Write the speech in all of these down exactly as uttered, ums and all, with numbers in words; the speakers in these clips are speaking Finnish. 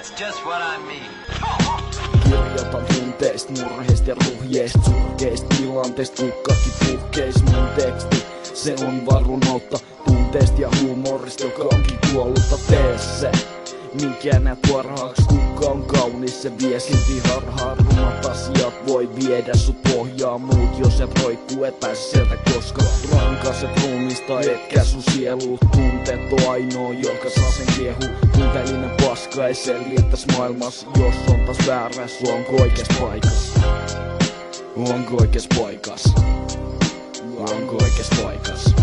That's just what I mean. Kirjoitan tunteist, murheist ja ruhjeist, surkeist tilanteist, kukkakin puhkeis. Mun teksti, se on varunoutta tunteista ja huumorista, joka onkin kuollutta. Tee se, minkä näet parhaaksi, kukka on kaunis, se vie silti harhaan. Rumat asiat voi viedä sut pohjaa, muut jos et roikkuu, et pääse sieltä koskaan. Rankaset ruumista, etkä sun sielu, tunteet on ainoa, joka saa sen kiehu. Tunteellinen paska ei selviä täs maailmas, jos on taas vääräs, onko oikees paikas? Onko oikees paikas? Onko oikees paikas?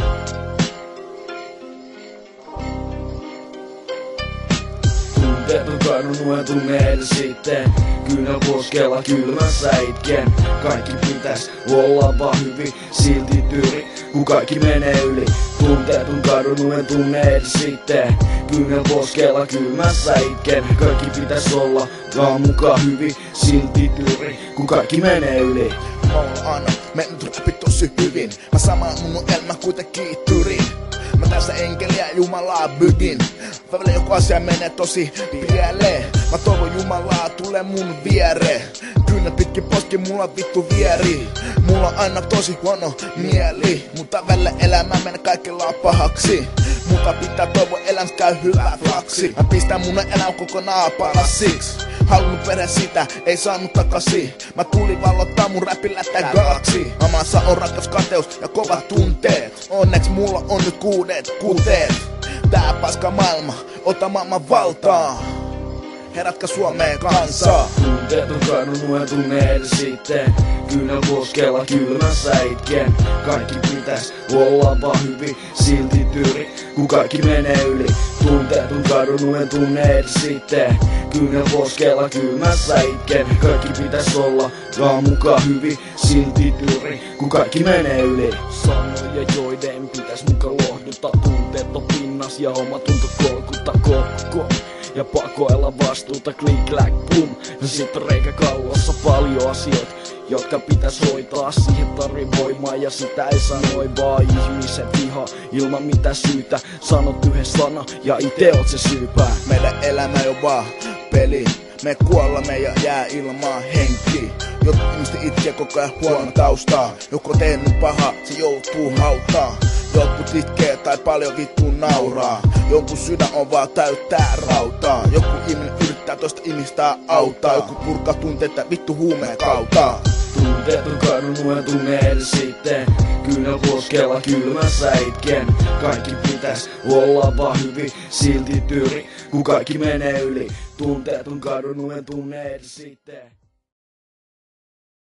Tunteet on kadonnut ja tunne edes sitten. Kyynel poskella kylmässä itken. Kaikki pitäis olla vaan hyvin, silti tyri, kun kaikki menee yli. Tunteet on kadonnut ja tunne edes sitten. Kyynel poskella kylmässä itken. Kaikki pitäis olla vaan mukaan hyvin, silti tyri, kun kaikki menee yli. Mä oon aina mennyt räpi tosi hyvin. Mä samaan mun elämä kuitenkin tyrin. Mä tässä enkeliä Jumalaa bygin. Välillä joku asia menee tosi pieleen. Mä toivon Jumalaa tulee mun viereen. Kyynä pitkin poski mulla vittu vieri. Mulla on aina tosi huono mieli. Mutta välillä elämä menee kaikilla pahaksi. Mutta pitää toivoa elämästä käy hyvä flaksi. Mä pistän mun elämä kokonaan palasiksi. Halunnut perhe sitä, ei saanut takaisin. Mä tulin valottaa mun räpillä tää galaksi. Mamassa on rakas kateus ja kovat tunteet. Onneksi mulla on nyt kuudet kuteet. Tää paska maailma, ota maailman valtaa. Herätkä Suomeen kansaa. Tunteet on kadonnut ja tunne edes sitten. Kyynel poskella kylmässä itken. Kaikki pitäis olla vaan hyvin, silti tyri, kun kaikki menee yli. Tunteet on kadonnut ja tunne edes sitten. Kyynel poskella kylmässä itken. Kaikki pitäis olla vaan mukaan hyvin, silti tyri, kun kaikki menee yli. Sanoja joiden pitäis muka lohduttaa. Tunteet on pinnas ja oma tunto kolkuttaa kokko. Ja pakoilla vastuuta, klik, kläk, pum. Ja sit reikä kallossa paljon asioita, jotka pitäis hoitaa. Siihen tarvii voimaa ja sitä ei sanoi vaan ihmiset ihan ilman mitä syytä. Sanot yhden sana ja ite oot se syypää. Meidän elämä ei oo vaan peli. Me kuollamme ja jää ilmaan henki. Jotkut ihmiset itkee koko ajan huono taustaa. Joku on tehnyt paha, se joutuu hautaan. Jotkut itkee tai paljon vittu nauraa. Jonkun sydän on vaan täyttää rautaa. Joku ihminen yrittää toista ihmistä auttaa. Joku purkaa tunteita vittu huumeen kautta. Tunteet on kadonnut ja tunne edes sitten. Kyynel poskella kylmässä itken. Kaikki pitäis olla vaan hyvin, silti tyri, kun kaikki menee yli. Tunteet on kadonnut ja tunne edes sitten.